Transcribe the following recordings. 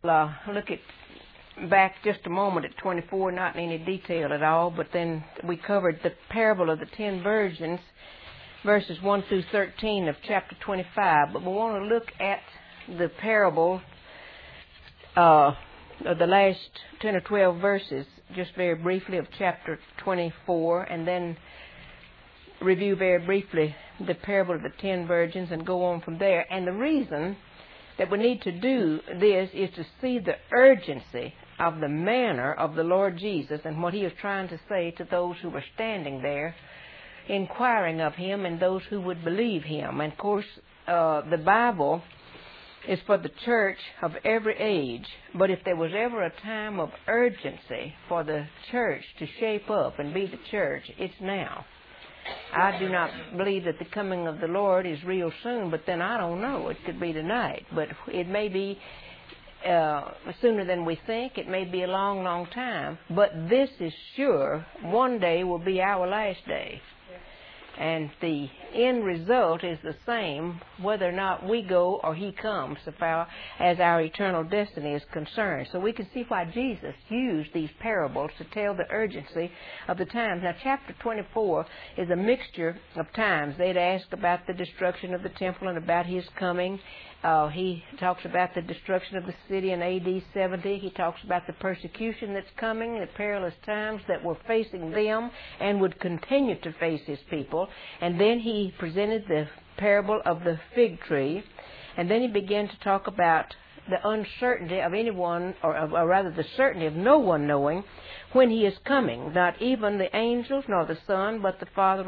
look at back just a moment at 24, not in any detail at all, but then we covered the parable of the 10 virgins, verses 1 through 13 of chapter 25. But we want to look at the parable of the last 10 or 12 verses, just very briefly, of chapter 24, and then review very briefly the parable of the 10 virgins and go on from there. And the reason that we need to do this is to see the urgency of the manner of the Lord Jesus and what he is trying to say to those who were standing there inquiring of him and those who would believe him. And of course, the Bible is for the church of every age, but if there was ever a time of urgency for the church to shape up and be the church, it's now. I do not believe that the coming of the Lord is real soon, but then I don't know. It could be tonight, but it may be sooner than we think. It may be a long, long time, but this is sure. One day will be our last day. And the end result is the same whether or not we go or he comes, so far as our eternal destiny is concerned. So we can see why Jesus used these parables to tell the urgency of the times. Now, chapter 24 is a mixture of times. They'd ask about the destruction of the temple and about his coming. He talks about the destruction of the city in A.D. 70. He talks about the persecution that's coming, the perilous times that were facing them and would continue to face his people. And then he presented the parable of the fig tree. And then he began to talk about the uncertainty of anyone, or rather the certainty of no one knowing when he is coming, not even the angels nor the Son, but the Father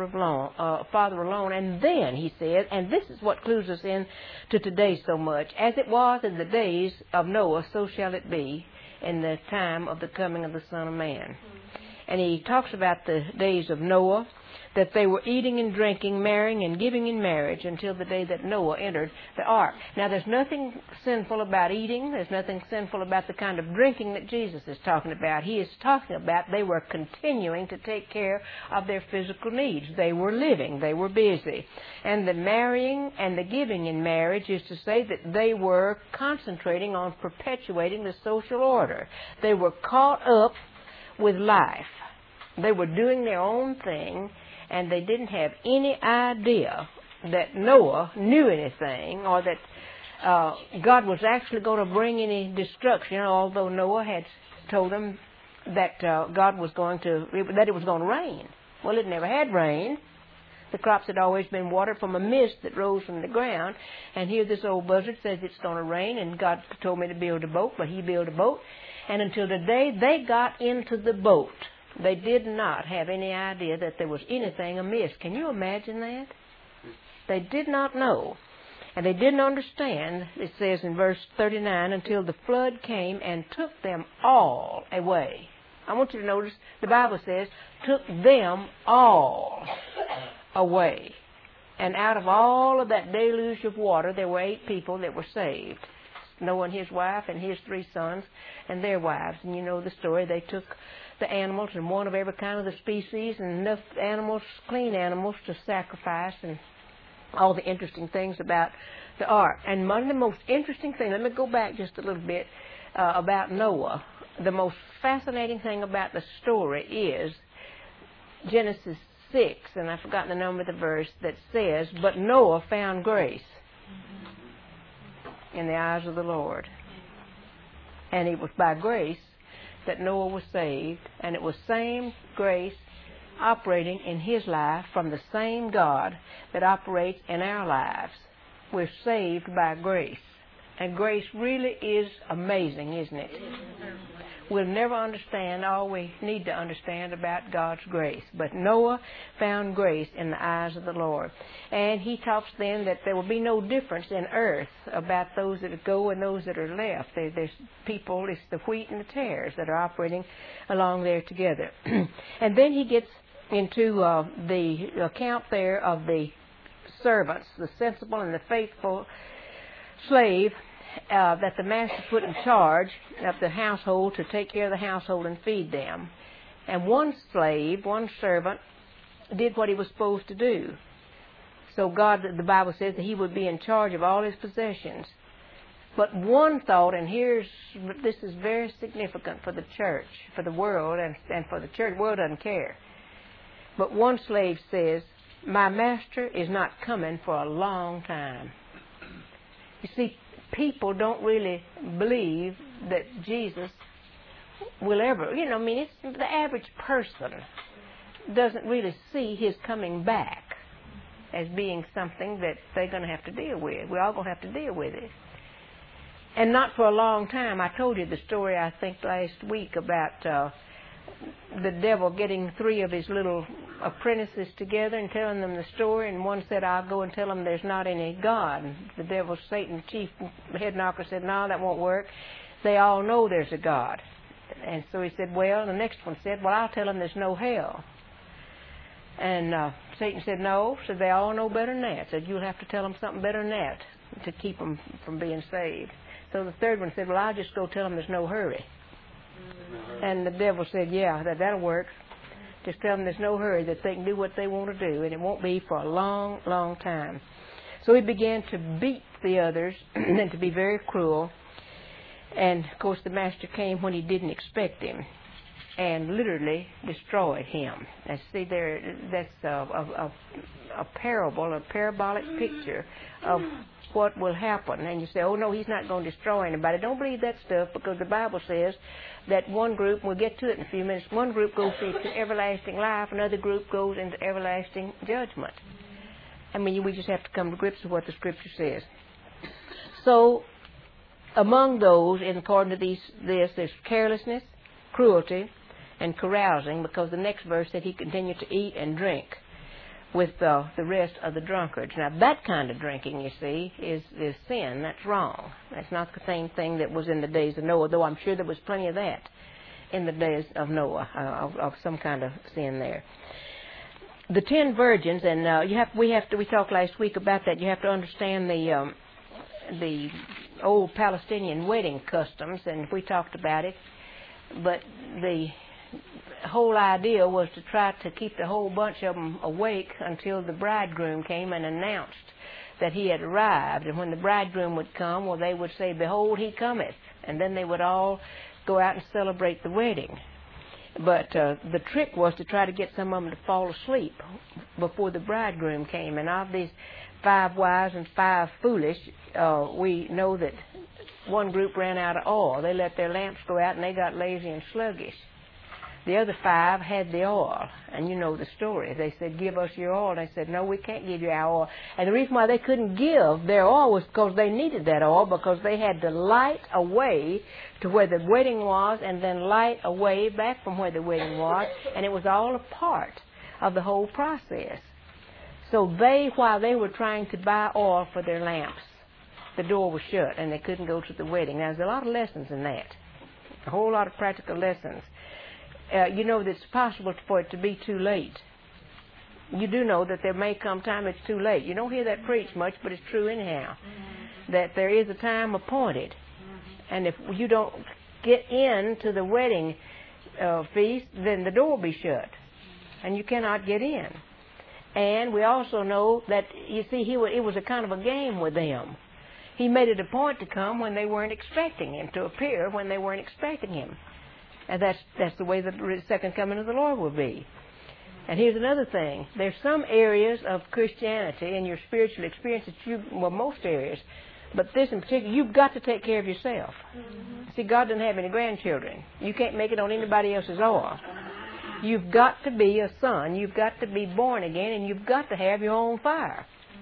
alone. And then he said, and this is what clues us in to today so much, as it was in the days of Noah, so shall it be in the time of the coming of the Son of Man. And he talks about the days of Noah, that they were eating and drinking, marrying and giving in marriage until the day that Noah entered the ark. Now, there's nothing sinful about eating. There's nothing sinful about the kind of drinking that Jesus is talking about. He is talking about they were continuing to take care of their physical needs. They were living. They were busy. And the marrying and the giving in marriage is to say that they were concentrating on perpetuating the social order. They were caught up with life. They were doing their own thing, and they didn't have any idea that Noah knew anything or that God was actually going to bring any destruction, although Noah had told them that that it was going to rain. Well, it never had rained. The crops had always been watered from a mist that rose from the ground. And here this old buzzard says it's going to rain, and God told me to build a boat, but he built a boat. And until the day they got into the boat, they did not have any idea that there was anything amiss. Can you imagine that? They did not know. And they didn't understand, it says in verse 39, until the flood came and took them all away. I want you to notice the Bible says, took them all away. And out of all of that deluge of water, there were 8 people that were saved. Noah and his wife and his 3 sons and their wives. And you know the story. They took the animals, and one of every kind of the species, and enough animals, clean animals, to sacrifice, and all the interesting things about the ark. And one of the most interesting things, let me go back just a little bit about Noah. The most fascinating thing about the story is Genesis 6, and I've forgotten the number of the verse, that says, but Noah found grace in the eyes of the Lord. And it was by grace that Noah was saved, and it was same grace operating in his life from the same God that operates in our lives. We're saved by grace. And grace really is amazing, isn't it? We'll never understand all we need to understand about God's grace. But Noah found grace in the eyes of the Lord. And he talks then that there will be no difference in earth about those that go and those that are left. There's people, it's the wheat and the tares that are operating along there together. And then he gets into the account there of the servants, the sensible and the faithful slave that the master put in charge of the household to take care of the household and feed them. And one slave, one servant, did what he was supposed to do. So God, the Bible says, that he would be in charge of all his possessions. But one thought, and this is very significant for the church, for the world, and for the church. The world doesn't care. But one slave says, my master is not coming for a long time. You see, people don't really believe that Jesus will ever, it's the average person doesn't really see his coming back as being something that they're going to have to deal with. We're all going to have to deal with it. And not for a long time. I told you the story, I think, last week about the devil getting 3 of his little apprentices together and telling them the story, and one said, I'll go and tell them there's not any God. And the devil, Satan, chief head knocker, said, no, that won't work. They all know there's a God. And so he said, well, the next one said, well, I'll tell them there's no hell. And Satan said, no. So they all know better than that. Said, you'll have to tell them something better than that to keep them from being saved. So the third one said, well, I'll just go tell them there's no hurry. And the devil said, yeah, that'll work. Just tell them there's no hurry, that they can do what they want to do, and it won't be for a long, long time. So he began to beat the others and to be very cruel. And, of course, the master came when he didn't expect him and literally destroyed him. And see, that's a parable, a parabolic picture of what will happen. And you say, oh, no, he's not going to destroy anybody. Don't believe that stuff, because the Bible says that one group, we'll get to it in a few minutes, one group goes into everlasting life, another group goes into everlasting judgment. I mean, we just have to come to grips with what the Scripture says. So, among those, according to there's carelessness, cruelty, and carousing, because the next verse said he continued to eat and drink with the rest of the drunkards. Now, that kind of drinking, you see, is sin. That's wrong. That's not the same thing that was in the days of Noah, though I'm sure there was plenty of that in the days of Noah, of some kind of sin there. The 10 virgins, and we talked last week about that. You have to understand the old Palestinian wedding customs, and we talked about it. But the whole idea was to try to keep the whole bunch of them awake until the bridegroom came and announced that he had arrived. And when the bridegroom would come, well, they would say, behold, he cometh. And then they would all go out and celebrate the wedding. But the trick was to try to get some of them to fall asleep before the bridegroom came. And of these 5 wise and 5 foolish, we know that one group ran out of oil. They let their lamps go out and they got lazy and sluggish. The other 5 had the oil, and you know the story. They said, give us your oil. And they said, no, we can't give you our oil. And the reason why they couldn't give their oil was because they needed that oil, because they had to light away to where the wedding was and then light away back from where the wedding was, and it was all a part of the whole process. So while they were trying to buy oil for their lamps, the door was shut and they couldn't go to the wedding. Now, there's a lot of lessons in that, a whole lot of practical lessons. You know that it's possible for it to be too late. You do know that there may come time it's too late. You don't hear that preached much, but it's true anyhow. That there is a time appointed. And if you don't get into the wedding feast, then the door will be shut. And you cannot get in. And we also know that, you see, it was a kind of a game with them. He made it a point to come when they weren't expecting him, to appear when they weren't expecting him. And that's the way the second coming of the Lord will be. And here's another thing. There's some areas of Christianity and your spiritual experience most areas, but this in particular, you've got to take care of yourself. See, God doesn't have any grandchildren. You can't make it on anybody else's oil. You've got to be a son. You've got to be born again, and you've got to have your own fire.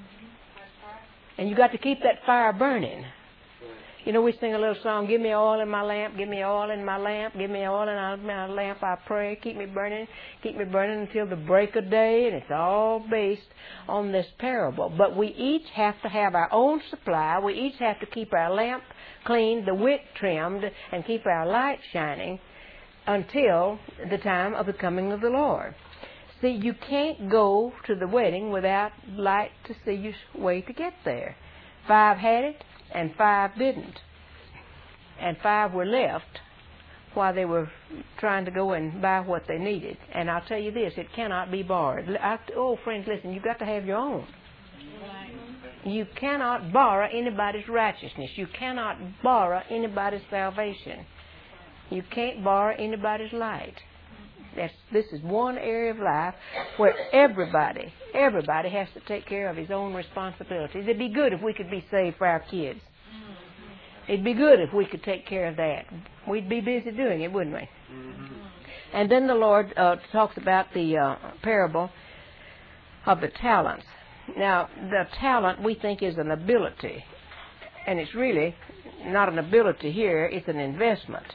And you've got to keep that fire burning. You know, we sing a little song, give me oil in my lamp, give me oil in my lamp, give me oil in my lamp, I pray, keep me burning until the break of day, and it's all based on this parable. But we each have to have our own supply, we each have to keep our lamp cleaned, the wick trimmed, and keep our light shining until the time of the coming of the Lord. See, you can't go to the wedding without light to see your way to get there. 5 had it, and 5 didn't. And 5 were left while they were trying to go and buy what they needed. And I'll tell you this, it cannot be borrowed. Friends, listen, you've got to have your own. You cannot borrow anybody's righteousness. You cannot borrow anybody's salvation. You can't borrow anybody's light. This is one area of life where everybody has to take care of his own responsibilities. It'd be good if we could be saved for our kids. It'd be good if we could take care of that. We'd be busy doing it, wouldn't we? Mm-hmm. And then the Lord talks about the parable of the talents. Now, the talent we think is an ability, and it's really not an ability here, it's an investment.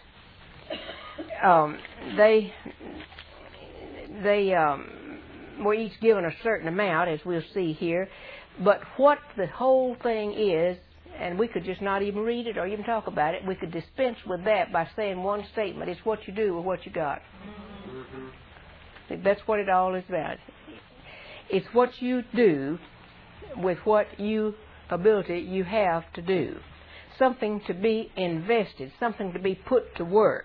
They were each given a certain amount, as we'll see here, but what the whole thing is, and we could just not even read it or even talk about it, we could dispense with that by saying one statement: it's what you do with what you got. Mm-hmm. That's what it all is about. It's what you do with what ability you have to do. Something to be invested, something to be put to work.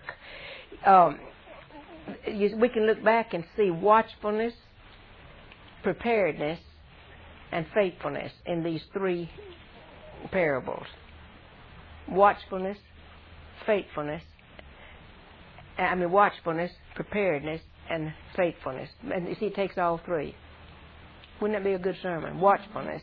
We can look back and see watchfulness, preparedness, and faithfulness in these three parables. Watchfulness, watchfulness, preparedness, and faithfulness. And you see, it takes all three. Wouldn't that be a good sermon? Watchfulness,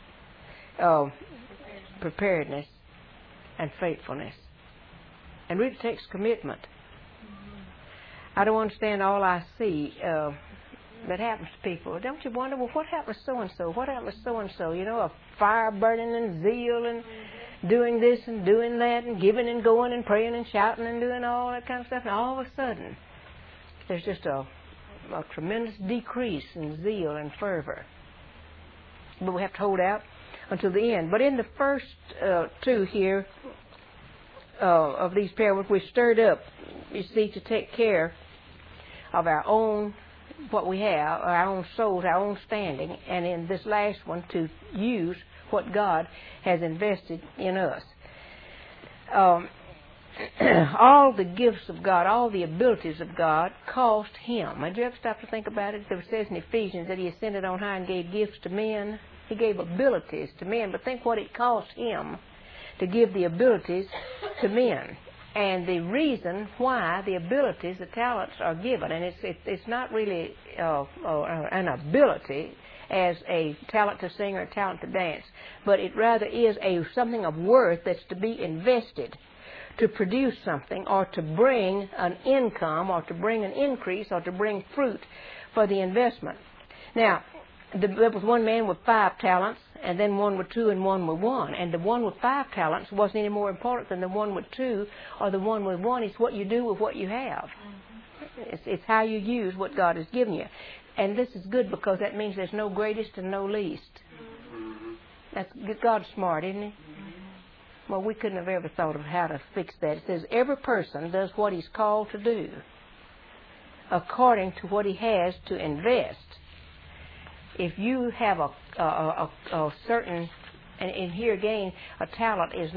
preparedness, and faithfulness. And really takes commitment. I don't understand all I see that happens to people. Don't you wonder, well, what happened to so-and-so? What happened to so-and-so? You know, a fire burning and zeal and doing this and doing that and giving and going and praying and shouting and doing all that kind of stuff. And all of a sudden, there's just a tremendous decrease in zeal and fervor. But we have to hold out until the end. But in the first two here of these parables, we're stirred up, you see, to take care of our own, what we have, our own souls, our own standing, and in this last one, to use what God has invested in us. All the gifts of God, all the abilities of God cost Him. Did you ever stop to think about it? It says in Ephesians that He ascended on high and gave gifts to men. He gave abilities to men, but think what it cost Him to give the abilities to men. And the reason why the abilities, the talents are given, and it's not really an ability as a talent to sing or a talent to dance, but it rather is something of worth that's to be invested to produce something, or to bring an income, or to bring an increase, or to bring fruit for the investment. Now, there was one man with 5 talents, and then one with 2 and one with 1. And the one with 5 talents wasn't any more important than the one with 2 or the one with 1. It's what you do with what you have. It's how you use what God has given you. And this is good because that means there's no greatest and no least. God's smart, isn't He? Well, we couldn't have ever thought of how to fix that. It says every person does what he's called to do according to what he has to invest. If you have a certain, and here again, a talent is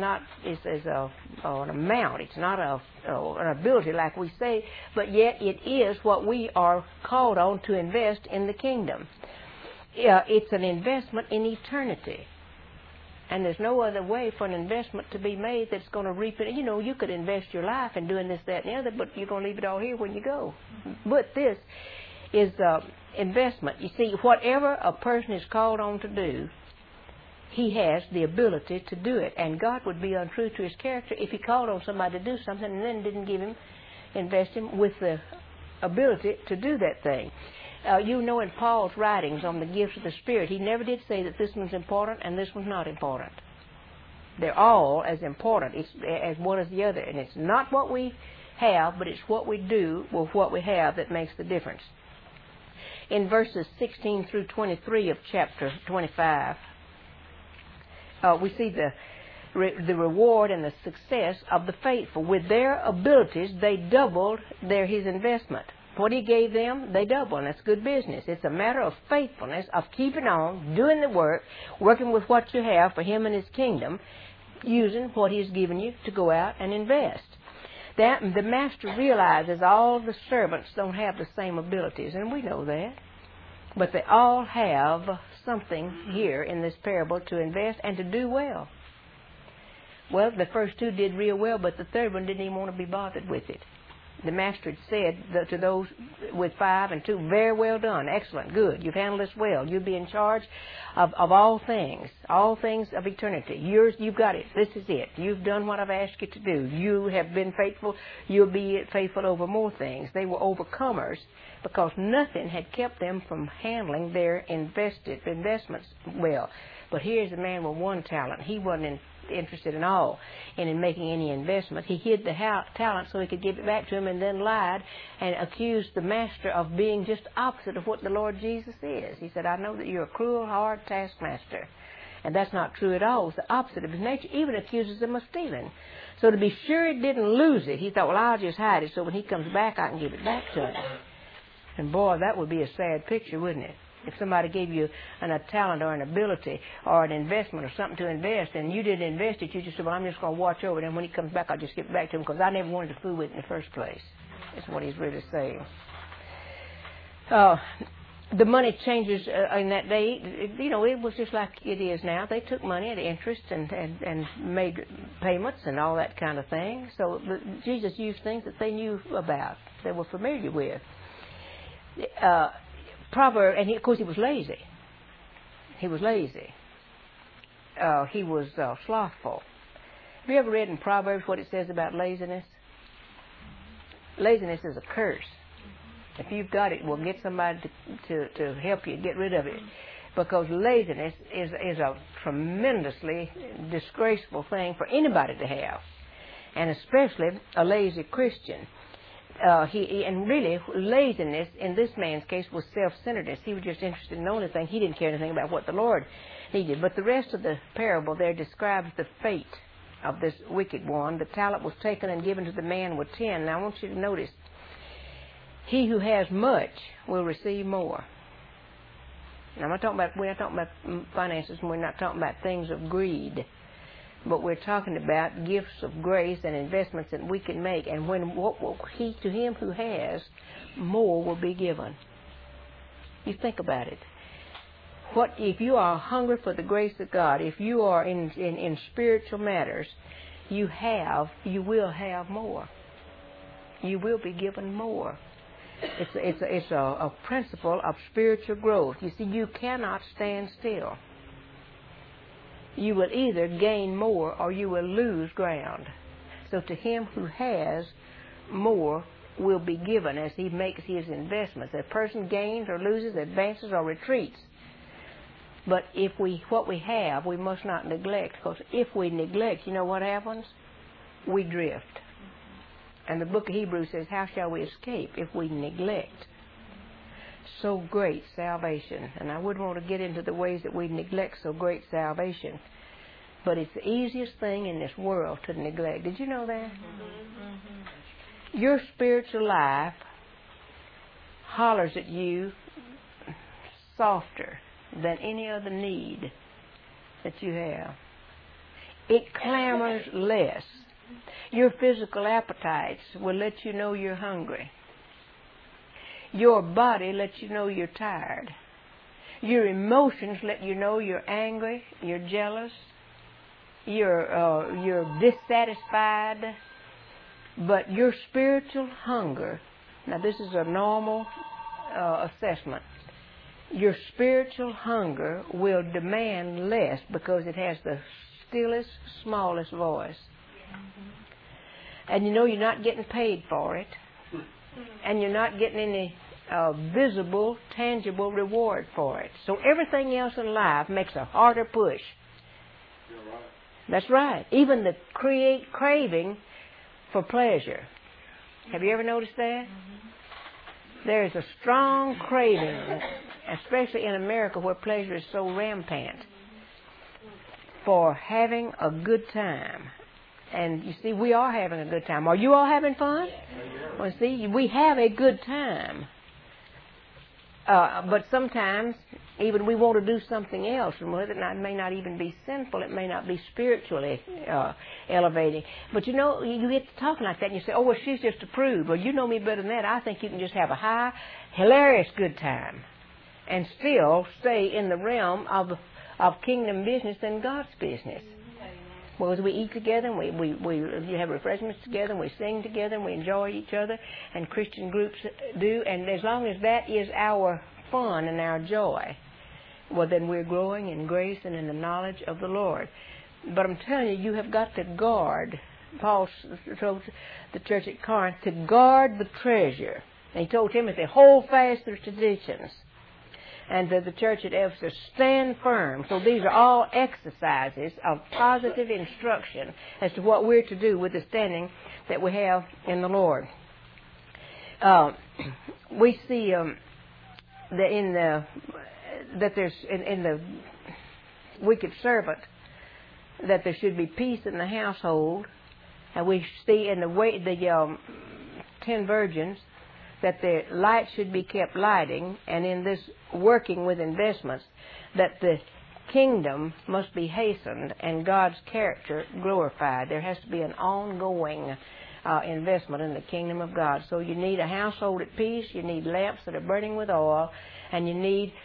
an amount. It's not an ability like we say, but yet it is what we are called on to invest in the kingdom. It's an investment in eternity. And there's no other way for an investment to be made that's going to reap it. You know, you could invest your life in doing this, that, and the other, but you're going to leave it all here when you go. But this is investment. You see, whatever a person is called on to do, he has the ability to do it. And God would be untrue to His character if He called on somebody to do something and then didn't invest him with the ability to do that thing. You know, in Paul's writings on the gifts of the Spirit, he never did say that this one's important and this one's not important. They're all as important as one as the other. And it's not what we have, but it's what we do with what we have that makes the difference. In verses 16 through 23 of chapter 25, we see the reward and the success of the faithful. With their abilities, they doubled his investment. What He gave them, they double, and that's good business. It's a matter of faithfulness, of keeping on, doing the work, working with what you have for Him and His kingdom, using what He's given you to go out and invest. That the master realizes all the servants don't have the same abilities, and we know that. But they all have something here in this parable to invest and to do well. Well, the first two did real well, but the third one didn't even want to be bothered with it. The master had said to those with 5 and 2, very well done, excellent, good, you've handled this well. You'll be in charge of all things of eternity. You've got it. This is it. You've done what I've asked you to do. You have been faithful. You'll be faithful over more things. They were overcomers because nothing had kept them from handling their investments well. But here's a man with 1 talent. He wasn't interested at all in making any investment. He hid the talent so he could give it back to him, and then lied and accused the master of being just opposite of what the Lord Jesus is. He said, I know that you're a cruel, hard taskmaster. And that's not true at all. It's the opposite of his nature. Even accuses him of stealing. So to be sure he didn't lose it, he thought, well, I'll just hide it so when he comes back I can give it back to him. And boy, that would be a sad picture, wouldn't it? If somebody gave you a talent or an ability or an investment or something to invest, and you didn't invest it, you just said, well, I'm just going to watch over it, and when he comes back, I'll just give it back to him because I never wanted to fool with it in the first place. That's what he's really saying. The money changers in that day, it was just like it is now. They took money at interest and made payments and all that kind of thing. So Jesus used things that they knew about, they were familiar with. Proverb, and of course he was lazy. He was lazy. He was slothful. Have you ever read in Proverbs what it says about laziness? Laziness is a curse. If you've got it, well, get somebody to help you get rid of it. Because laziness is a tremendously disgraceful thing for anybody to have. And especially a lazy Christian. And really, laziness in this man's case was self-centeredness. He was just interested in the only thing. He didn't care anything about what the Lord needed. But the rest of the parable there describes the fate of this wicked one. The talent was taken and given to the man with 10. Now I want you to notice, he who has much will receive more. Now we're not talking about finances, and we're not talking about things of greed. But we're talking about gifts of grace and investments that we can make. And to him who has, more will be given. You think about it. If you are hungry for the grace of God, if you are in spiritual matters, you will have more. You will be given more. It's a principle of spiritual growth. You see, you cannot stand still. You will either gain more or you will lose ground. So to him who has, more will be given as he makes his investments. A person gains or loses, advances or retreats. But what we have, we must not neglect, because if we neglect, you know what happens? We drift. And the book of Hebrews says, how shall we escape if we neglect so great salvation? And I wouldn't want to get into the ways that we neglect so great salvation. But it's the easiest thing in this world to neglect. Did you know that? Mm-hmm. Your spiritual life hollers at you softer than any other need that you have. It clamors less. Your physical appetites will let you know you're hungry. Your body lets you know you're tired. Your emotions let you know you're angry, you're jealous, you're dissatisfied. But your spiritual hunger, now this is a normal assessment, your spiritual hunger will demand less because it has the stillest, smallest voice. And you know you're not getting paid for it. And you're not getting any visible, tangible reward for it. So everything else in life makes a harder push. You're right. That's right. Even the craving for pleasure. Have you ever noticed that? Mm-hmm. There is a strong craving, especially in America where pleasure is so rampant, for having a good time. And you see, we are having a good time. Are you all having fun? Well, see, we have a good time. But sometimes, even we want to do something else, and it may not even be sinful, it may not be spiritually elevating. But you know, you get to talking like that, and you say, oh, well, she's just a prude. Well, you know me better than that. I think you can just have a high, hilarious good time. and still stay in the realm of kingdom business and God's business. Well, as we eat together, and we have refreshments together, and we sing together, and we enjoy each other, and Christian groups do, and as long as that is our fun and our joy, well, then we're growing in grace and in the knowledge of the Lord. But I'm telling you, you have got to guard. Paul told the church at Corinth to guard the treasure. And he told Timothy, hold fast the traditions. And to the church at Ephesus, stand firm. So these are all exercises of positive instruction as to what we're to do with the standing that we have in the Lord. We see that there's in the wicked servant that there should be peace in the household, and we see in the 10 virgins that the light should be kept lighting, and in this working with investments, that the kingdom must be hastened and God's character glorified. There has to be an ongoing investment in the kingdom of God. So you need a household at peace, you need lamps that are burning with oil, and you need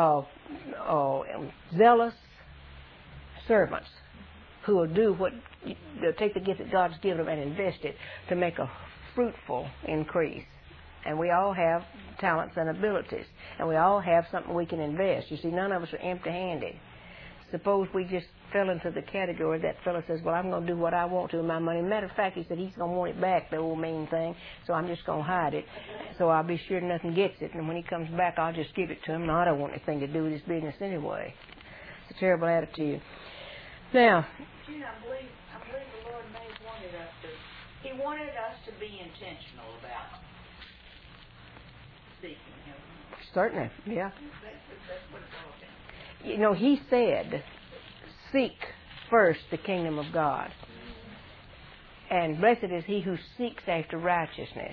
zealous servants who will do they'll take the gift that God's given them and invest it to make a fruitful increase. And we all have talents and abilities, and we all have something we can invest. You see, none of us are empty-handed. Suppose we just fell into the category that fellow says, well, I'm going to do what I want to with my money. Matter of fact, he said he's going to want it back, the old mean thing, so I'm just going to hide it. So I'll be sure nothing gets it, and when he comes back, I'll just give it to him. No, I don't want anything to do with his business anyway. It's a terrible attitude. Now, I believe the Lord may have He wanted us to be intentional about seeking Him. Certainly, yeah. That's what it's all about. You know, He said, seek first the kingdom of God. And blessed is he who seeks after righteousness.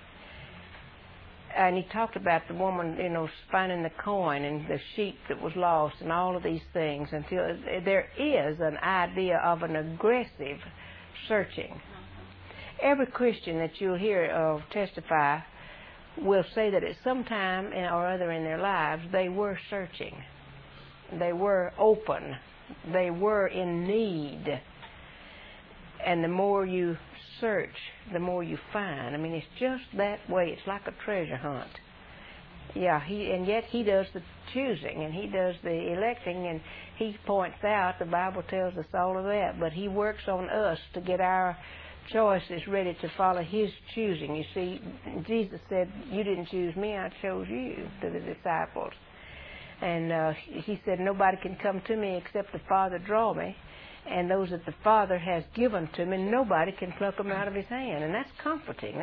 And he talked about the woman, finding the coin and the sheep that was lost and all of these things. Until there is an idea of an aggressive searching. Every Christian that you'll hear testify will say that at some time or other in their lives they were searching. They were open. They were in need. And the more you search, the more you find. I mean, it's just that way. It's like a treasure hunt. Yeah, and yet he does the choosing, and he does the electing, and he points out, the Bible tells us all of that, but he works on us to get our choices ready to follow his choosing. You see, Jesus said, you didn't choose me, I chose you, to the disciples. And he said, nobody can come to me except the Father draw me. And those that the Father has given to me, nobody can pluck them out of his hand. And that's comforting.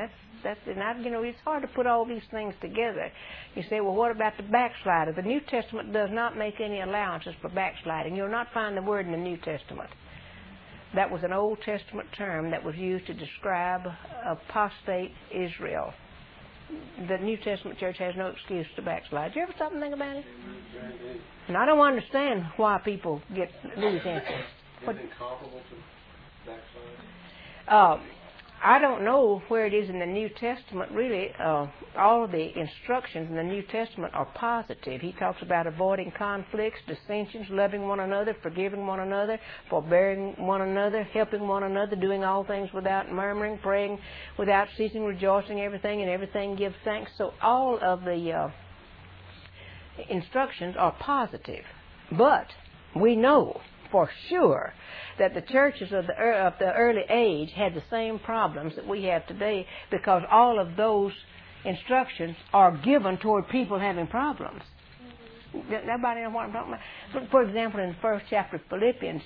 It's hard to put all these things together. You say, well, what about the backslider? The New Testament does not make any allowances for backsliding. You'll not find the word in the New Testament. That was an Old Testament term that was used to describe apostate Israel. The New Testament church has no excuse to backslide. Did you ever stop and think about it? And I don't understand why people lose interest. Anything comparable to backsliding? I don't know where it is in the New Testament, really. All of the instructions in the New Testament are positive. He talks about avoiding conflicts, dissensions, loving one another, forgiving one another, forbearing one another, helping one another, doing all things without murmuring, praying without ceasing, rejoicing everything, and everything give thanks. So all of the instructions are positive. But we know for sure that the churches of the early age had the same problems that we have today, because all of those instructions are given toward people having problems. Nobody knows what I'm talking about. For example, in the first chapter of Philippians,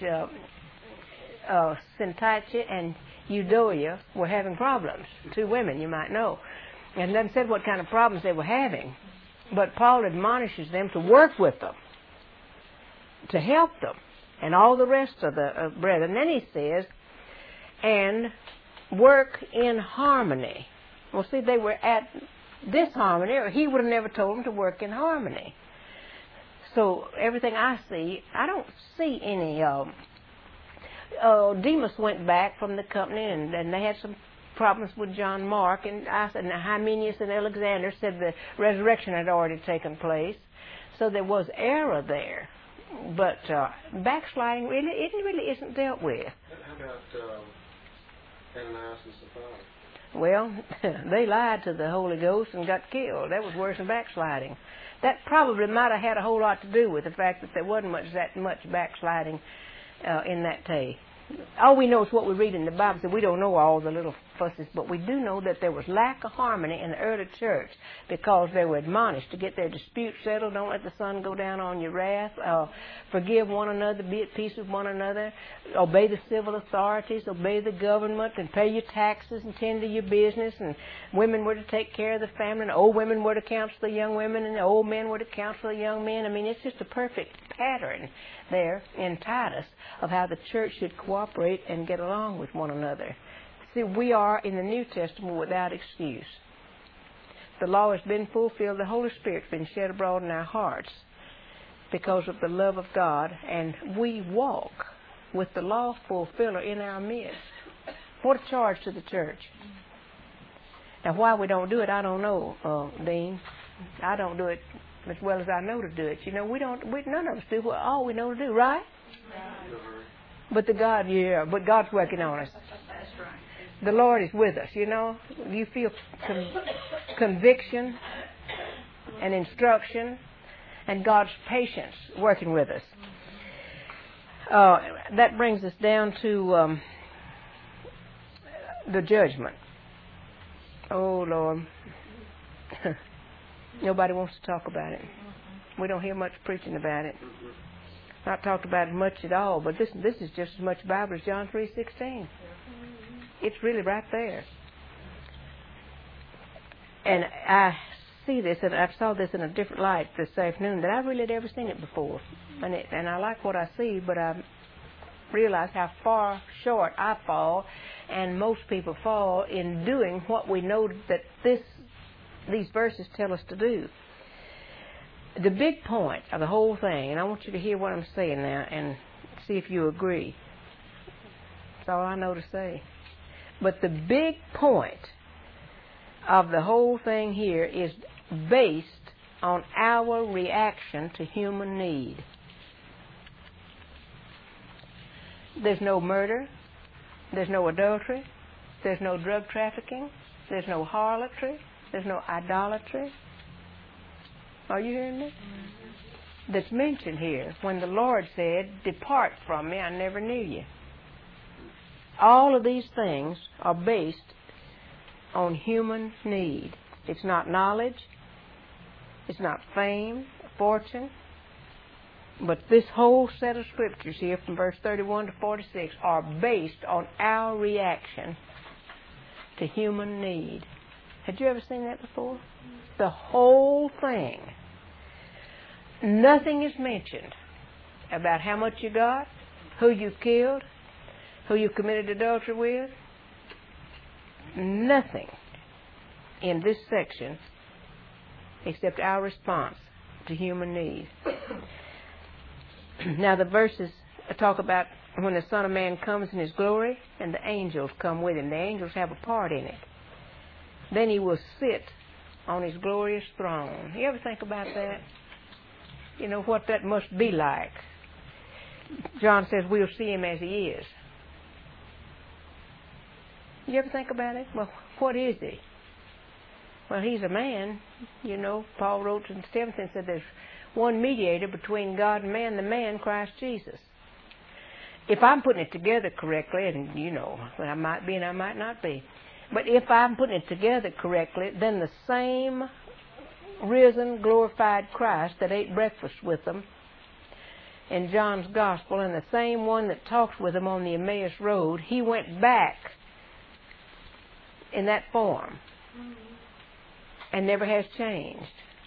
Syntyche and Euodia were having problems. 2 women, you might know. And it doesn't say what kind of problems they were having. But Paul admonishes them to work with them, to help them, and all the rest of the brethren. Then he says, and work in harmony. Well, see, they were at disharmony, or he would have never told them to work in harmony. So everything I see, I don't see any... Demas went back from the company, and they had some problems with John Mark, and Hymenaeus and Alexander said the resurrection had already taken place. So there was error there. But backsliding really isn't dealt with. How about Ananias and Sapphira? Well, they lied to the Holy Ghost and got killed. That was worse than backsliding. That probably might have had a whole lot to do with the fact that there wasn't that much backsliding in that day. All we know is what we read in the Bible, so we don't know all the little fusses, but we do know that there was lack of harmony in the early church because they were admonished to get their disputes settled. Don't let the sun go down on your wrath. Forgive one another. Be at peace with one another. Obey the civil authorities. Obey the government and pay your taxes and tend to your business. And women were to take care of the family, and old women were to counsel the young women, and the old men were to counsel the young men. I mean, it's just a perfect pattern there in Titus of how the church should cooperate and get along with one another. See, we are in the New Testament without excuse. The law has been fulfilled. The Holy Spirit's been shed abroad in our hearts because of the love of God, and we walk with the law fulfiller in our midst. What a charge to the church. Now, why we don't do it, I don't know, Dean. I don't do it as well as I know to do it. You know, none of us do all we know to do, right? But God's working on us. That's right. The Lord is with us, you know. You feel conviction and instruction and God's patience working with us. That brings us down to the judgment. Oh, Lord. Nobody wants to talk about it. We don't hear much preaching about it. Not talked about it much at all, but this is just as much Bible as John 3:16. It's really right there. And I see this, and I saw this in a different light this afternoon, that I really had never seen it before. And I like what I see, but I realize how far short I fall, and most people fall in doing what we know that these verses tell us to do. The big point of the whole thing, and I want you to hear what I'm saying now and see if you agree. That's all I know to say. But the big point of the whole thing here is based on our reaction to human need. There's no murder. There's no adultery. There's no drug trafficking. There's no harlotry. There's no idolatry. Are you hearing me? Mm-hmm. That's mentioned here when the Lord said, "Depart from me, I never knew you." All of these things are based on human need. It's not knowledge. It's not fame, fortune. But this whole set of scriptures here from verse 31 to 46 are based on our reaction to human need. Had you ever seen that before? The whole thing. Nothing is mentioned about how much you got, who you killed, who you committed adultery with. Nothing in this section except our response to human need. Now the verses talk about when the Son of Man comes in His glory and the angels come with Him. The angels have a part in it. Then He will sit on His glorious throne. You ever think about that? You know what that must be like. John says we'll see Him as He is. You ever think about it? Well, what is He? Well, He's a man. You know, Paul wrote in Timothy and said there's one mediator between God and man, the man Christ Jesus. If I'm putting it together correctly, and you know, I might be and I might not be, but if I'm putting it together correctly, then the same risen, glorified Christ that ate breakfast with them in John's Gospel, and the same one that talked with them on the Emmaus Road, He went back in that form and never has changed.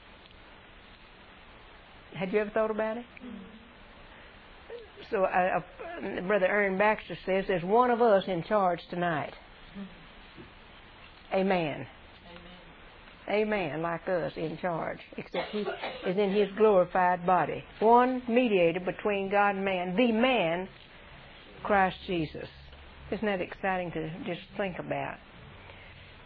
Had you ever thought about it? So Brother Ern Baxter says there's one of us in charge tonight. Amen. Amen, like us in charge, except He is in His glorified body. One mediator between God and man, the man, Christ Jesus. Isn't that exciting to just think about?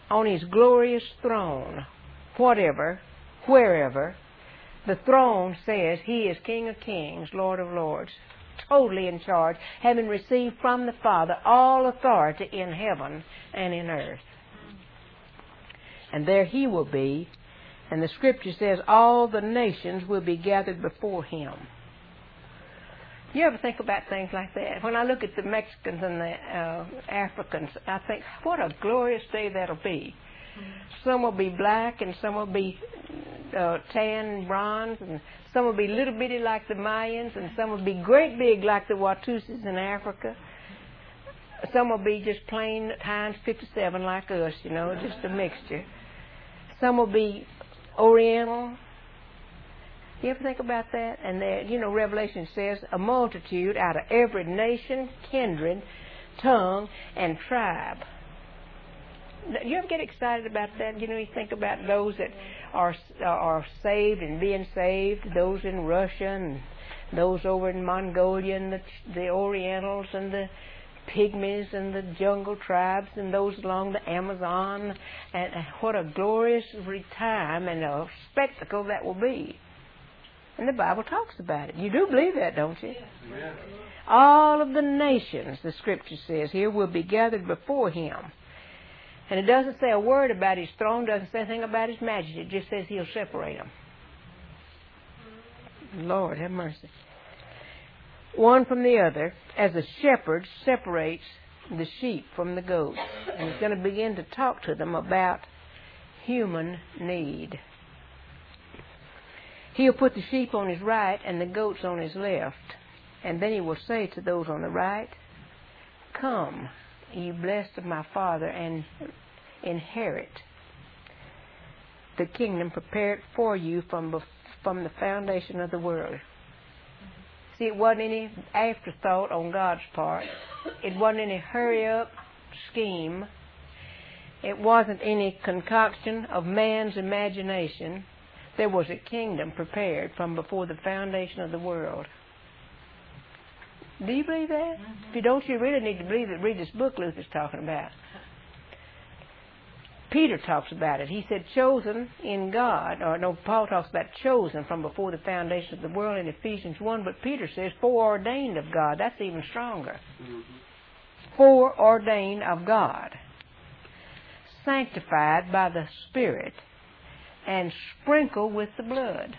on His glorious throne, whatever, wherever, the throne says He is King of kings, Lord of lords, totally in charge, having received from the Father all authority in heaven and in earth. And there He will be, and the Scripture says all the nations will be gathered before Him. You ever think about things like that? When I look at the Mexicans and the Africans, I think, what a glorious day that'll be. Some will be black, and some will be tan and bronze, and some will be little bitty like the Mayans, and some will be great big like the Watusis in Africa. Some will be just plain times 57 like us, just a mixture. Some will be Oriental. You ever think about that? And there, Revelation says a multitude out of every nation, kindred, tongue, and tribe. You ever get excited about that? You think about those that are saved and being saved, those in Russia and those over in Mongolia and the Orientals and the Pygmies and the jungle tribes and those along the Amazon. And what a glorious time and a spectacle that will be. And the Bible talks about it. You do believe that, don't you? Yeah. All of the nations, the Scripture says here, will be gathered before Him. And it doesn't say a word about His throne, doesn't say anything about His majesty. It just says He'll separate them. Lord, have mercy. One from the other, as a shepherd separates the sheep from the goats. And He's going to begin to talk to them about human need. He'll put the sheep on His right and the goats on His left. And then He will say to those on the right, "Come, ye blessed of my Father, and inherit the kingdom prepared for you from the foundation of the world." See, it wasn't any afterthought on God's part. It wasn't any hurry-up scheme. It wasn't any concoction of man's imagination. There was a kingdom prepared from before the foundation of the world. Do you believe that? If you don't, you really need to believe it. Read this book Luther's talking about. Peter talks about it. He said chosen in God, Paul talks about chosen from before the foundation of the world in Ephesians 1, but Peter says foreordained of God. That's even stronger. Foreordained of God. Sanctified by the Spirit and sprinkled with the blood.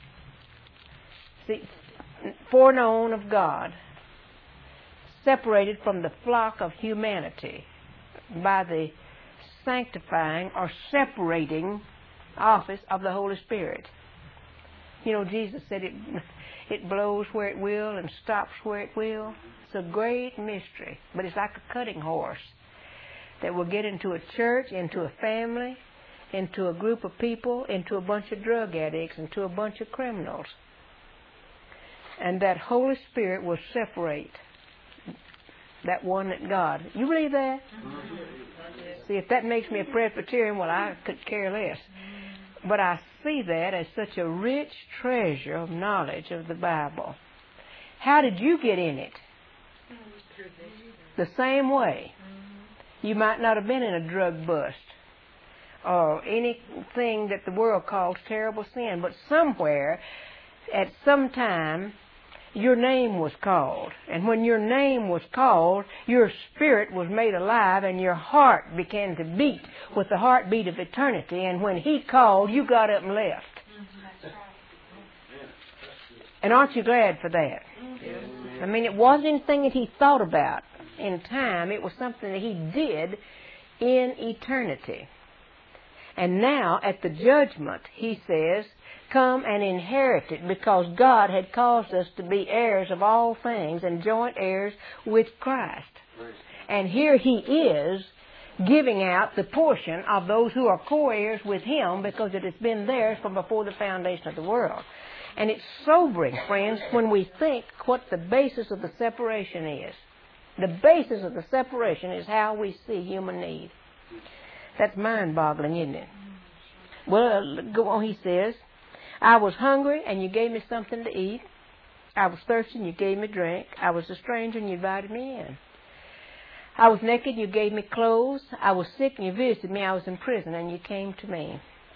See, foreknown of God, separated from the flock of humanity by the sanctifying or separating office of the Holy Spirit. Jesus said it blows where it will and stops where it will. It's a great mystery, but it's like a cutting horse that will get into a church, into a family, into a group of people, into a bunch of drug addicts, into a bunch of criminals. And that Holy Spirit will separate that one that God. You believe that? See, if that makes me a Presbyterian, well, I could care less. But I see that as such a rich treasure of knowledge of the Bible. How did you get in it? The same way. You might not have been in a drug bust or anything that the world calls terrible sin, but somewhere, at some time, your name was called. And when your name was called, your spirit was made alive and your heart began to beat with the heartbeat of eternity. And when He called, you got up and left. And aren't you glad for that? I mean, it wasn't anything that He thought about in time. It was something that He did in eternity. And now, at the judgment, He says, come and inherit it, because God had caused us to be heirs of all things and joint heirs with Christ. And here He is giving out the portion of those who are co-heirs with Him, because it has been theirs from before the foundation of the world. And it's sobering, friends, when we think what the basis of the separation is. The basis of the separation is how we see human need. That's mind-boggling, isn't it? Well, go on, He says, I was hungry, and you gave me something to eat. I was thirsty, and you gave me drink. I was a stranger, and you invited me in. I was naked, you gave me clothes. I was sick, and you visited me. I was in prison, and you came to me.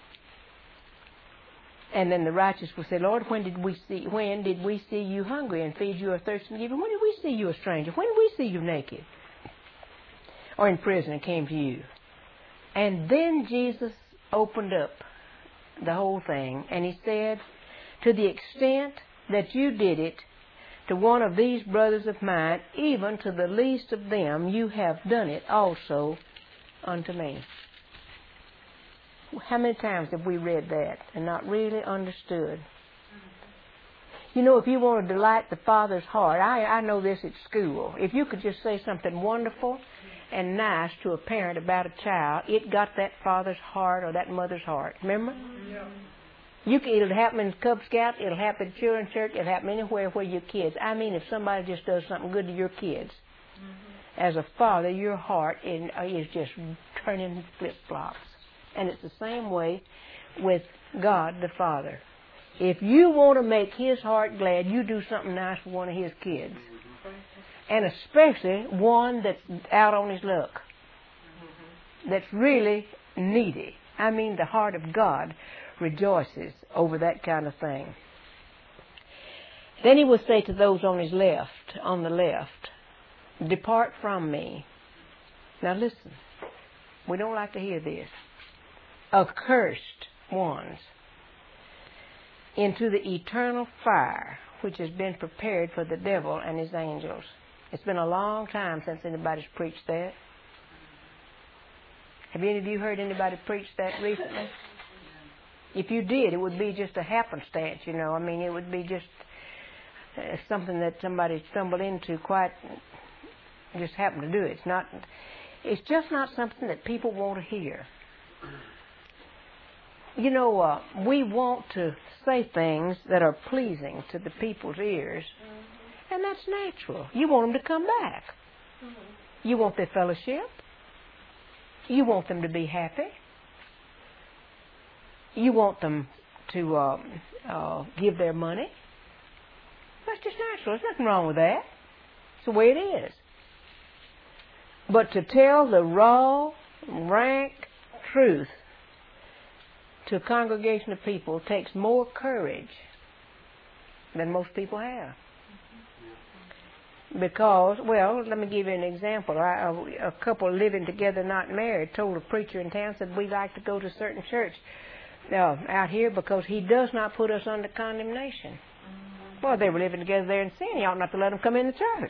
And then the righteous will say, Lord, when did we see you hungry and feed you or thirsty and give you? When did we see you a stranger? When did we see you naked or in prison and came to you? And then Jesus opened up the whole thing, and he said, to the extent that you did it to one of these brothers of mine, even to the least of them, you have done it also unto me. How many times have we read that and not really understood? You know, if you want to delight the Father's heart, I know this at school. If you could just say something wonderful and nice to a parent about a child, it got that father's heart or that mother's heart. Remember? Yeah. It'll happen in Cub Scout, it'll happen in Children's Church, it'll happen anywhere where your kids. I mean, if somebody just does something good to your kids, as a father, your heart is just turning flip-flops. And it's the same way with God the Father. If you want to make His heart glad, you do something nice for one of His kids. And especially one that's out on his luck. That's really needy. I mean, the heart of God rejoices over that kind of thing. Then He will say to those on the left, depart from me. Now listen, we don't like to hear this. Accursed ones, into the eternal fire which has been prepared for the devil and his angels. It's been a long time since anybody's preached that. Have any of you heard anybody preach that recently? If you did, it would be just a happenstance, you know. I mean, it would be just something that somebody stumbled into just happened to do it. It's just not something that people want to hear. You know, we want to say things that are pleasing to the people's ears, and that's natural. You want them to come back. You want their fellowship. You want them to be happy. You want them to give their money. That's just natural. There's nothing wrong with that. It's the way it is. But to tell the raw, rank truth to a congregation of people takes more courage than most people have. Because, well, let me give you an example. A couple living together, not married, told a preacher in town, said, we'd like to go to a certain church out here because he does not put us under condemnation. Well, they were living together there in sin. You ought not to let them come in the church.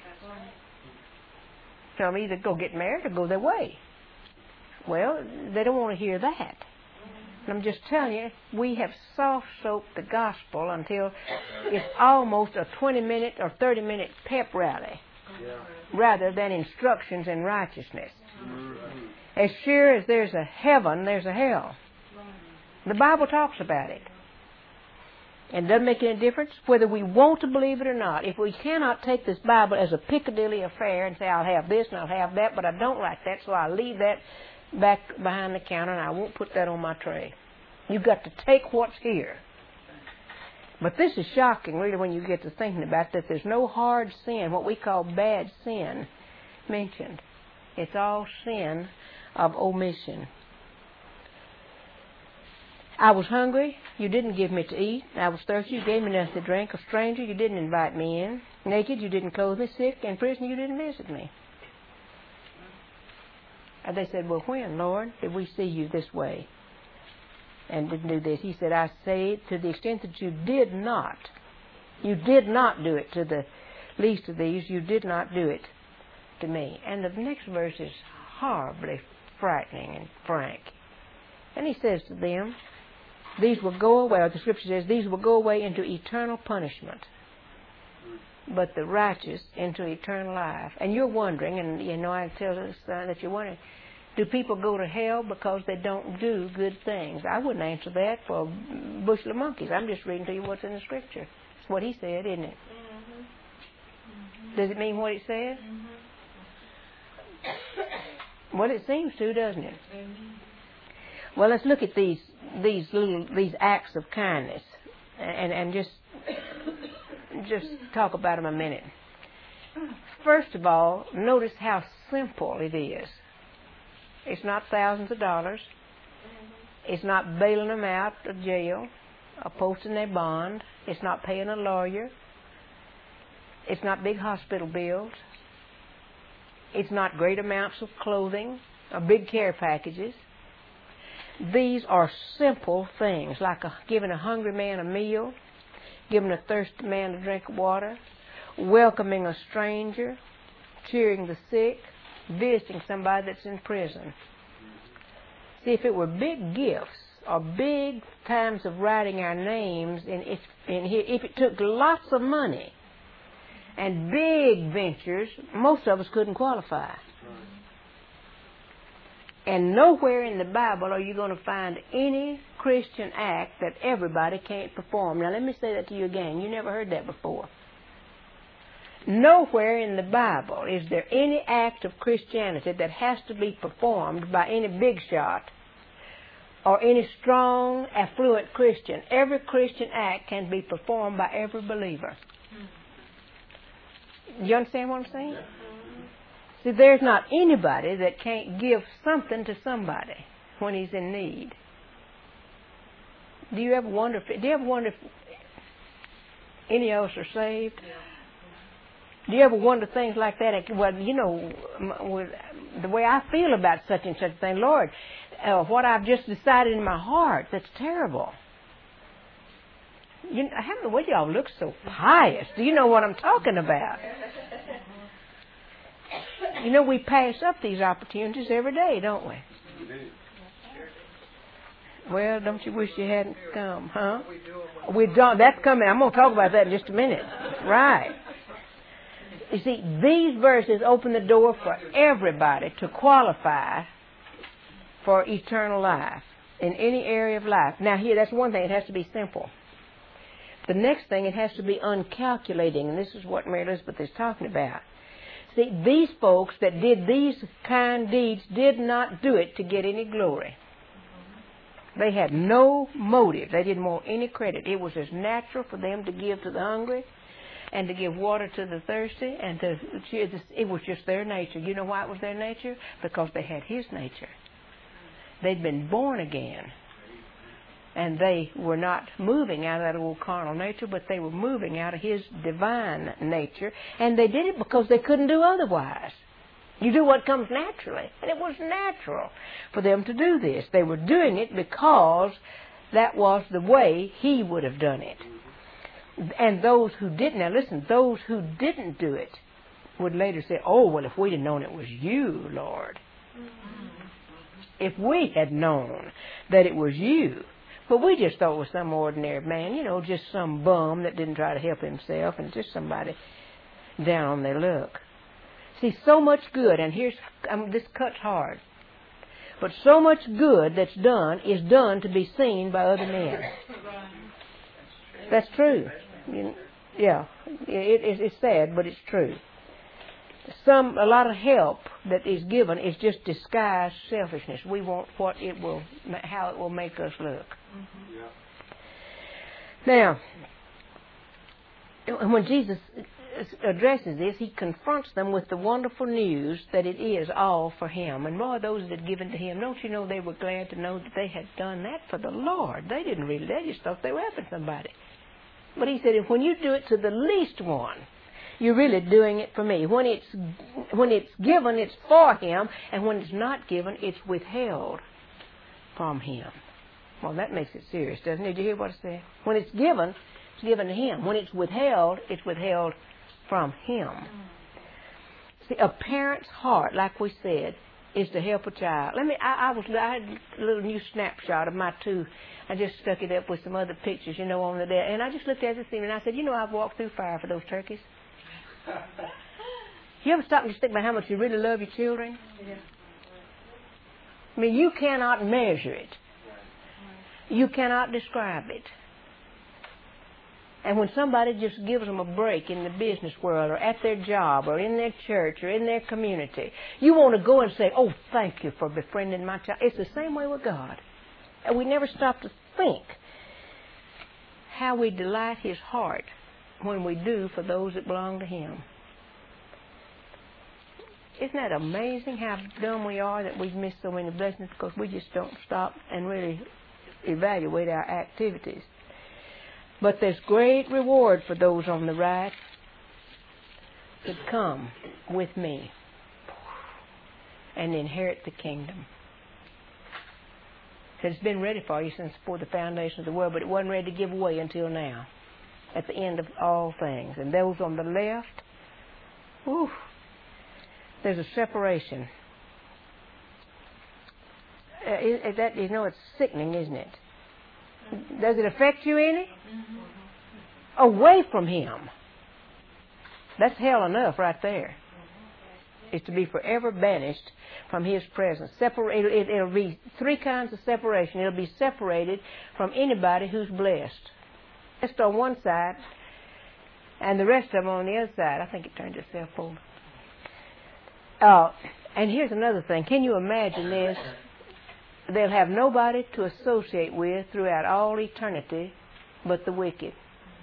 Tell them either go get married or go their way. Well, they don't want to hear that. And I'm just telling you, we have soft-soaped the gospel until it's almost a 20-minute or 30-minute pep rally rather than instructions in righteousness. As sure as there's a heaven, there's a hell. The Bible talks about it. And it doesn't make any difference whether we want to believe it or not. If we cannot take this Bible as a Piccadilly affair and say, I'll have this and I'll have that, but I don't like that, so I'll leave that back behind the counter and I won't put that on my tray. You've got to take what's here. But this is shocking, really, when you get to thinking about that there's no hard sin, what we call bad sin, mentioned. It's all sin of omission. I was hungry, you didn't give me to eat. I was thirsty, you gave me nothing to drink. A stranger, you didn't invite me in. Naked, you didn't clothe me. Sick, in prison, you didn't visit me. And they said, well, when, Lord, did we see you this way and didn't do this? He said, I say, to the extent that you did not do it to the least of these, you did not do it to me. And the next verse is horribly frightening and frank. And he says to them, these will go away, or the scripture says, these will go away into eternal punishment, but the righteous into eternal life. And you're wondering, and you know, I tell us that you're wondering, do people go to hell because they don't do good things? I wouldn't answer that for a bushel of monkeys. I'm just reading to you what's in the scripture. It's what he said, isn't it? Does it mean what it says? Well, it seems to, doesn't it? Well, let's look at these acts of kindness and just talk about them a minute. First of all, notice how simple it is. It's not thousands of dollars. It's not bailing them out of jail or posting their bond. It's not paying a lawyer. It's not big hospital bills. It's not great amounts of clothing or big care packages. These are simple things, like giving a hungry man a meal, giving a thirsty man a drink of water, welcoming a stranger, cheering the sick, visiting somebody that's in prison. See, if it were big gifts or big times of writing our names in here, if it took lots of money and big ventures, most of us couldn't qualify. And nowhere in the Bible are you going to find any Christian act that everybody can't perform. Now, let me say that to you again. You never heard that before. Nowhere in the Bible is there any act of Christianity that has to be performed by any big shot or any strong, affluent Christian. Every Christian act can be performed by every believer. You understand what I'm saying? See, there's not anybody that can't give something to somebody when he's in need. Do you ever wonder if any of us are saved? Do you ever wonder things like that? Well, you know, the way I feel about such and such a thing, Lord, what I've just decided in my heart, that's terrible. How many of y'all look so pious? Do you know what I'm talking about? You know, we pass up these opportunities every day, don't we? Well, don't you wish you hadn't come, huh? We don't. That's coming. I'm going to talk about that in just a minute. Right. You see, these verses open the door for everybody to qualify for eternal life in any area of life. Now, here, that's one thing. It has to be simple. The next thing, it has to be uncalculating, and this is what Mary Elizabeth is talking about. See, these folks that did these kind deeds did not do it to get any glory. They had no motive. They didn't want any credit. It was as natural for them to give to the hungry and to give water to the thirsty, and it was just their nature. You know why it was their nature? Because they had His nature. They'd been born again. And they were not moving out of that old carnal nature, but they were moving out of His divine nature. And they did it because they couldn't do otherwise. You do what comes naturally. And it was natural for them to do this. They were doing it because that was the way He would have done it. And those who didn't, now listen, those who didn't do it would later say, oh, well, if we'd have known it was You, Lord. If we had known that it was You. But we just thought it was some ordinary man, you know, just some bum that didn't try to help himself and just somebody down on their luck. See, so much good, and this cuts hard, but so much good that's done is done to be seen by other men. That's true. Yeah, it's sad, but it's true. A lot of help that is given is just disguised selfishness. We want how it will make us look. Now, when Jesus addresses this, He confronts them with the wonderful news that it is all for Him. And boy, those that had given to Him, don't you know they were glad to know that they had done that for the Lord. They just thought they were helping somebody. But He said, when you do it to the least one, you're really doing it for Me. When it's given, it's for Him, and when it's not given, it's withheld from Him. Well, that makes it serious, doesn't it? Did you hear what I said? When it's given to Him. When it's withheld from Him. See, a parent's heart, like we said, is to help a child. I had a little new snapshot of my two. I just stuck it up with some other pictures, you know, on the there. And I just looked at it this evening and I said, you know, I've walked through fire for those turkeys. You ever stop and just think about how much you really love your children? Yeah. I mean, you cannot measure it. You cannot describe it. And when somebody just gives them a break in the business world or at their job or in their church or in their community, you want to go and say, oh, thank you for befriending my child. It's the same way with God. And we never stop to think how we delight His heart when we do for those that belong to Him. Isn't that amazing how dumb we are that we've missed so many blessings because we just don't stop and really evaluate our activities. But there's great reward for those on the right that come with me and inherit the kingdom. It's been ready for you since before the foundation of the world, but it wasn't ready to give away until now, at the end of all things. And those on the left, whew, there's a separation. It's sickening, isn't it? Does it affect you any? Away from Him. That's hell enough right there. Is to be forever banished from His presence. It'll be three kinds of separation. It'll be separated from anybody who's blessed. Just on one side, and the rest of them on the other side. I think it turned itself over. And here's another thing. Can you imagine this? They'll have nobody to associate with throughout all eternity but the wicked.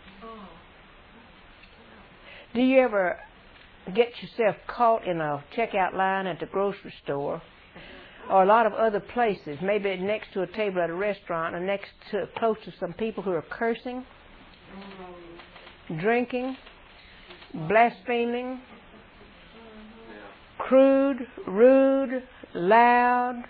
Do you ever get yourself caught in a checkout line at the grocery store or a lot of other places, maybe next to a table at a restaurant or close to some people who are cursing, drinking, blaspheming, crude, rude, loud,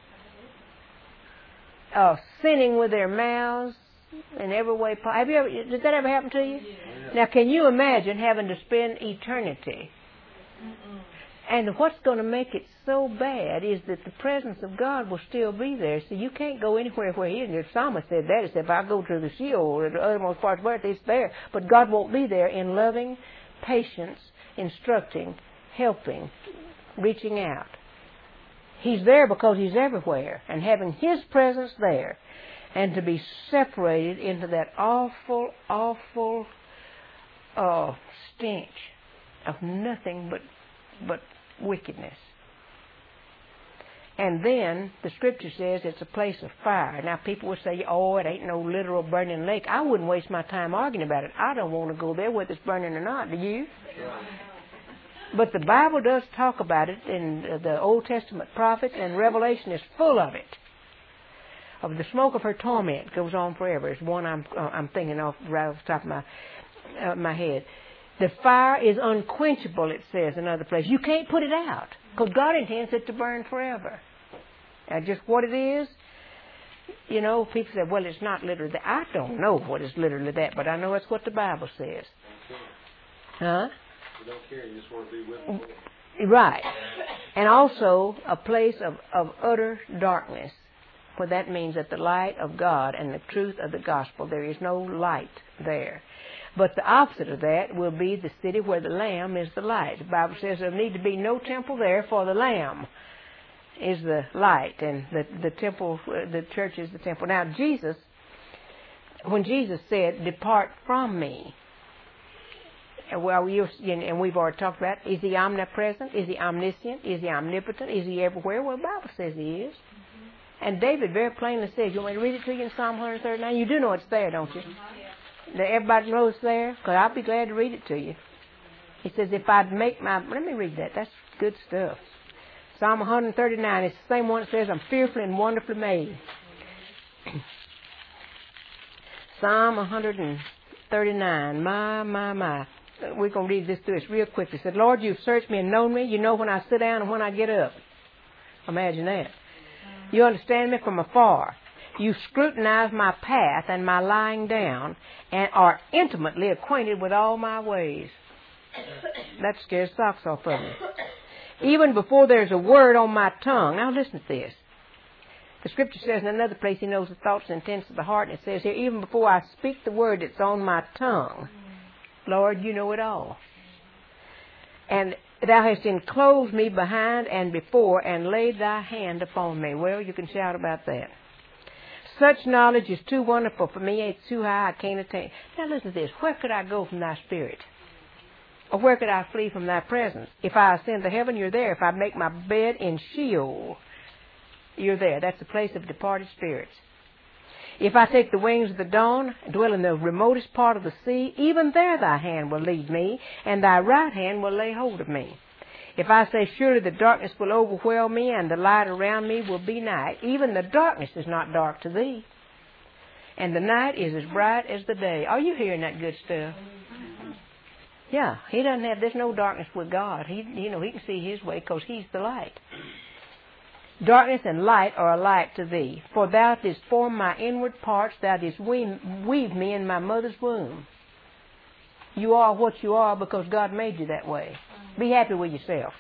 sinning with their mouths in every way possible. Does that ever happen to you? Now, can you imagine having to spend eternity? And what's going to make it so bad is that the presence of God will still be there. So you can't go anywhere where He is. The psalmist said that. He said, if I go to the Sheol or the uttermost parts of earth, it's there. But God won't be there in loving patience, instructing, helping, reaching out. He's there because He's everywhere. And having His presence there, and to be separated into that awful, awful stench of nothing but wickedness. And then the Scripture says it's a place of fire. Now people will say, oh, it ain't no literal burning lake. I wouldn't waste my time arguing about it. I don't want to go there whether it's burning or not. Do you? But the Bible does talk about it in the Old Testament prophets, and Revelation is full of it. Of the smoke of her torment goes on forever. It's one I'm thinking of right off the top of my head. The fire is unquenchable, it says in another place. You can't put it out because God intends it to burn forever. And just what it is, people say, well, it's not literally that. I don't know what is literally that, but I know it's what the Bible says. Huh? You don't care, you just want to be with them. Right. And also a place of utter darkness. For that means that the light of God and the truth of the gospel, there is no light there. But the opposite of that will be the city where the Lamb is the light. The Bible says there need to be no temple there, for the Lamb is the light, and the temple, the church is the temple. Now, when Jesus said, "Depart from me," well, and we've already talked about, is He omnipresent? Is He omniscient? Is He omnipotent? Is He everywhere? Well, the Bible says He is. And David very plainly says, you want me to read it to you in Psalm 139? You do know it's there, don't you? That everybody knows it's there? Because I'll be glad to read it to you. He says, if I'd make let me read that. That's good stuff. Psalm 139, it's the same one that says, I'm fearfully and wonderfully made. Psalm 139, my. We're going to read this through. It's real quick. It said, Lord, you've searched me and known me. You know when I sit down and when I get up. Imagine that. You understand me from afar. You scrutinize my path and my lying down and are intimately acquainted with all my ways. That scares socks off of me. Even before there's a word on my tongue. Now listen to this. The Scripture says in another place He knows the thoughts and intents of the heart. And it says here, even before I speak the word that's on my tongue, Lord, you know it all. And Thou hast enclosed me behind and before and laid Thy hand upon me. Well, you can shout about that. Such knowledge is too wonderful for me. It's too high, I can't attain. Now listen to this. Where could I go from Thy Spirit? Or where could I flee from Thy presence? If I ascend to heaven, You're there. If I make my bed in Sheol, You're there. That's the place of departed spirits. If I take the wings of the dawn, dwell in the remotest part of the sea, even there Thy hand will lead me, and Thy right hand will lay hold of me. If I say, surely the darkness will overwhelm me and the light around me will be night, even the darkness is not dark to thee. And the night is as bright as the day. Are you hearing that good stuff? Yeah, there's no darkness with God. He can see his way because he's the light. Darkness and light are alike to thee. For thou didst form my inward parts, thou didst weave me in my mother's womb. You are what you are because God made you that way. Be happy with yourself.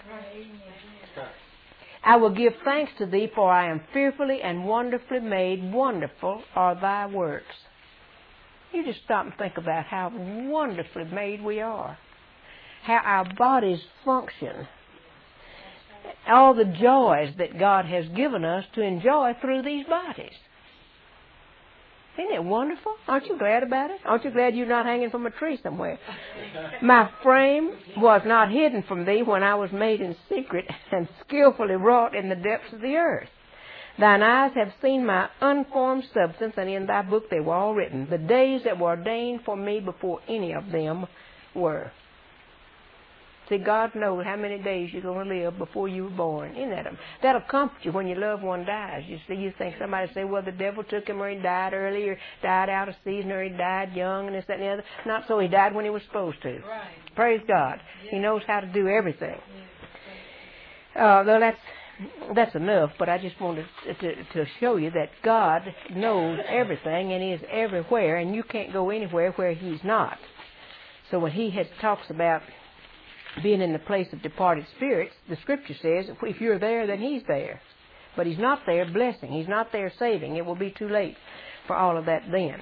I will give thanks to thee, for I am fearfully and wonderfully made. Wonderful are thy works. You just stop and think about how wonderfully made we are. How our bodies function. All the joys that God has given us to enjoy through these bodies. Isn't it wonderful? Aren't you glad about it? Aren't you glad you're not hanging from a tree somewhere? My frame was not hidden from thee when I was made in secret and skillfully wrought in the depths of the earth. Thine eyes have seen my unformed substance, and in thy book they were all written, the days that were ordained for me before any of them were. See, God knows how many days you're going to live before you were born. Isn't that? That'll comfort you when your loved one dies. You see, you think somebody say, well, the devil took him, or he died early, or died out of season, or he died young, and this, that, and the other. Not so. He died when he was supposed to. Right. Praise God. Yeah. He knows how to do everything. Though that's enough, but I just wanted to show you that God knows everything and is everywhere, and you can't go anywhere where he's not. So when he talks about being in the place of departed spirits, the Scripture says, if you're there, then he's there. But he's not there blessing. He's not there saving. It will be too late for all of that then.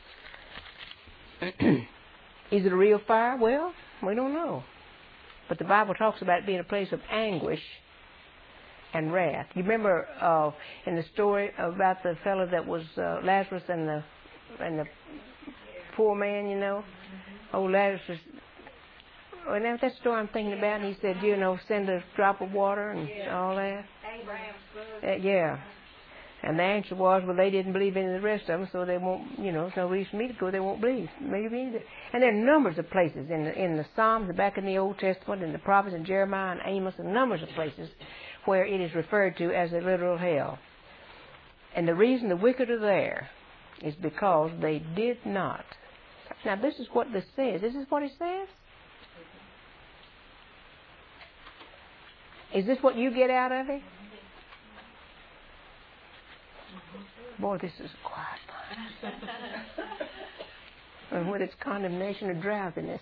Is it a real fire? Well, we don't know. But the Bible talks about it being a place of anguish and wrath. You remember in the story about the fellow that was Lazarus and the poor man, you know? Old Lazarus. And that's the story I'm thinking about. And he said, send a drop of water and all that. Yeah. And the answer was, well, they didn't believe any of the rest of them, so they won't, there's no reason for me to go. They won't believe. Maybe either. And there are numbers of places in the Psalms, back in the Old Testament, in the prophets, in Jeremiah and Amos, and numbers of places where it is referred to as a literal hell. And the reason the wicked are there is because they did not. Now, this is what this says. This is what it says. Is this what you get out of it? Boy, this is a quiet one. And with its condemnation of drowsiness.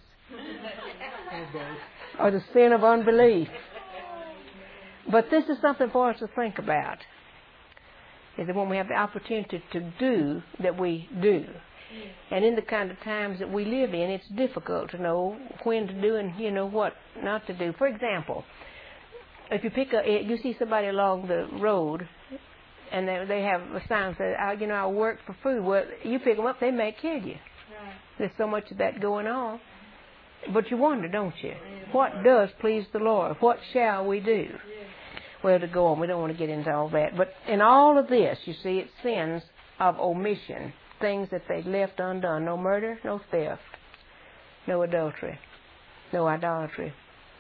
Or the sin of unbelief. But this is something for us to think about. Is that when we have the opportunity to do, that we do. And in the kind of times that we live in, it's difficult to know when to do and what not to do. For example, if you see somebody along the road and they have a sign that says, I work for food. Well, you pick them up, they may kill you. Right. There's so much of that going on. But you wonder, don't you? What does please the Lord? What shall we do? Well, to go on, we don't want to get into all that. But in all of this, you see, it's sins of omission, things that they left undone. No murder, no theft, no adultery, no idolatry.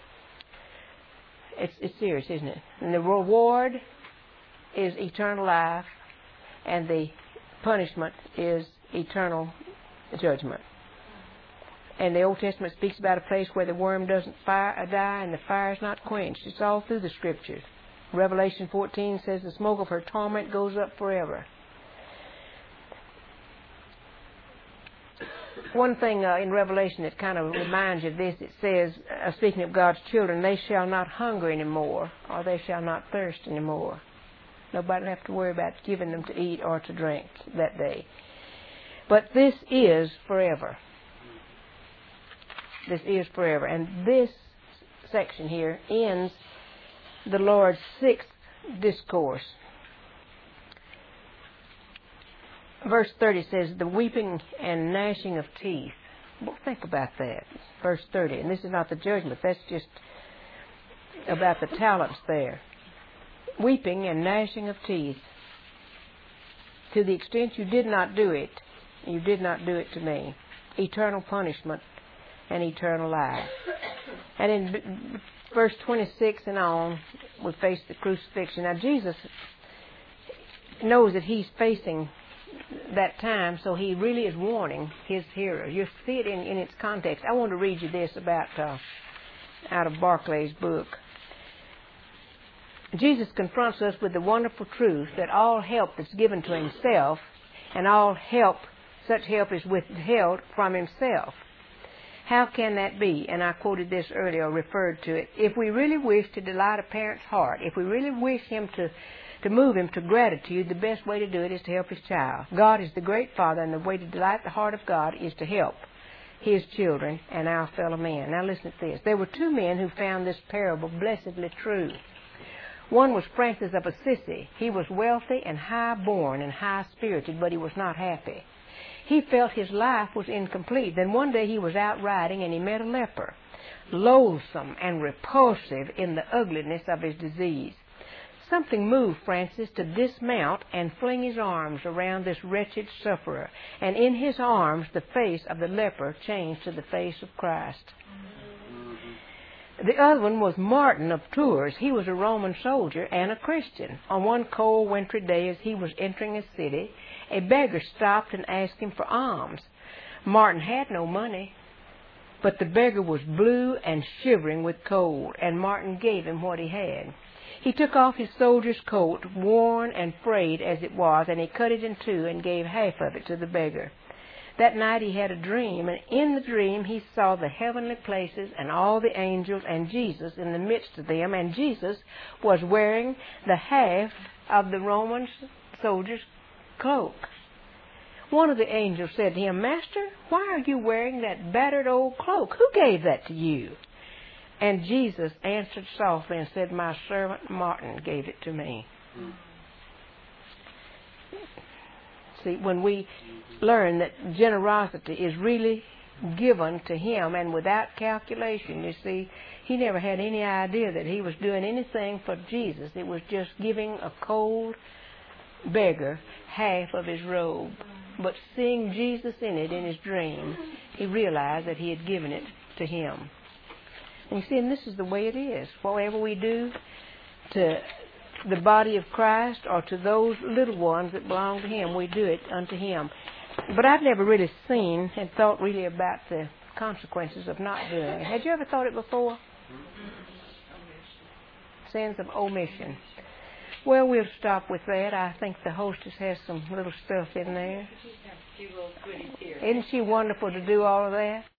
It's serious, isn't it? And the reward is eternal life, and the punishment is eternal judgment. And the Old Testament speaks about a place where the worm doesn't die and the fire is not quenched. It's all through the Scriptures. Revelation 14 says the smoke of her torment goes up forever. One thing in Revelation that kind of reminds you of this, it says, speaking of God's children, they shall not hunger anymore, or they shall not thirst anymore. Nobody will have to worry about giving them to eat or to drink that day. But this is forever. This is forever. And this section here ends the Lord's sixth discourse. Verse 30 says, the weeping and gnashing of teeth. Well, think about that. Verse 30. And this is not the judgment. That's just about the talents there. Weeping and gnashing of teeth. To the extent you did not do it, you did not do it to me. Eternal punishment and eternal life. And in verse 26 and on, we face the crucifixion. Now, Jesus knows that he's facing that time, so he really is warning his hearers. You see it in its context. I want to read you this about out of Barclay's book. Jesus confronts us with the wonderful truth that all help that's given to himself and all help, such help is withheld from himself. How can that be? And I quoted this earlier, referred to it. If we really wish to delight a parent's heart, if we really wish him to move him to gratitude, the best way to do it is to help his child. God is the great Father, and the way to delight the heart of God is to help his children and our fellow men. Now listen to this. There were two men who found this parable blessedly true. One was Francis of Assisi. He was wealthy and high-born and high-spirited, but he was not happy. He felt his life was incomplete. Then one day he was out riding and he met a leper, loathsome and repulsive in the ugliness of his disease. Something moved Francis to dismount and fling his arms around this wretched sufferer, and in his arms the face of the leper changed to the face of Christ. The other one was Martin of Tours. He was a Roman soldier and a Christian. On one cold wintry day, as he was entering a city, a beggar stopped and asked him for alms. Martin had no money, but the beggar was blue and shivering with cold, and Martin gave him what he had. He took off his soldier's coat, worn and frayed as it was, and he cut it in two and gave half of it to the beggar. That night he had a dream, and in the dream he saw the heavenly places and all the angels and Jesus in the midst of them, and Jesus was wearing the half of the Roman soldier's cloak. One of the angels said to him, "Master, why are you wearing that battered old cloak? Who gave that to you?" And Jesus answered softly and said, "My servant Martin gave it to me." See, when we learn that generosity is really given to him and without calculation, you see, he never had any idea that he was doing anything for Jesus. It was just giving a cold beggar half of his robe. But seeing Jesus in it in his dream, he realized that he had given it to him. And you see, and this is the way it is. Whatever we do to the body of Christ or to those little ones that belong to him, we do it unto him. But I've never really seen and thought really about the consequences of not doing it. Had you ever thought it before? Sins of omission. Well, we'll stop with that. I think the hostess has some little stuff in there. Isn't she wonderful to do all of that?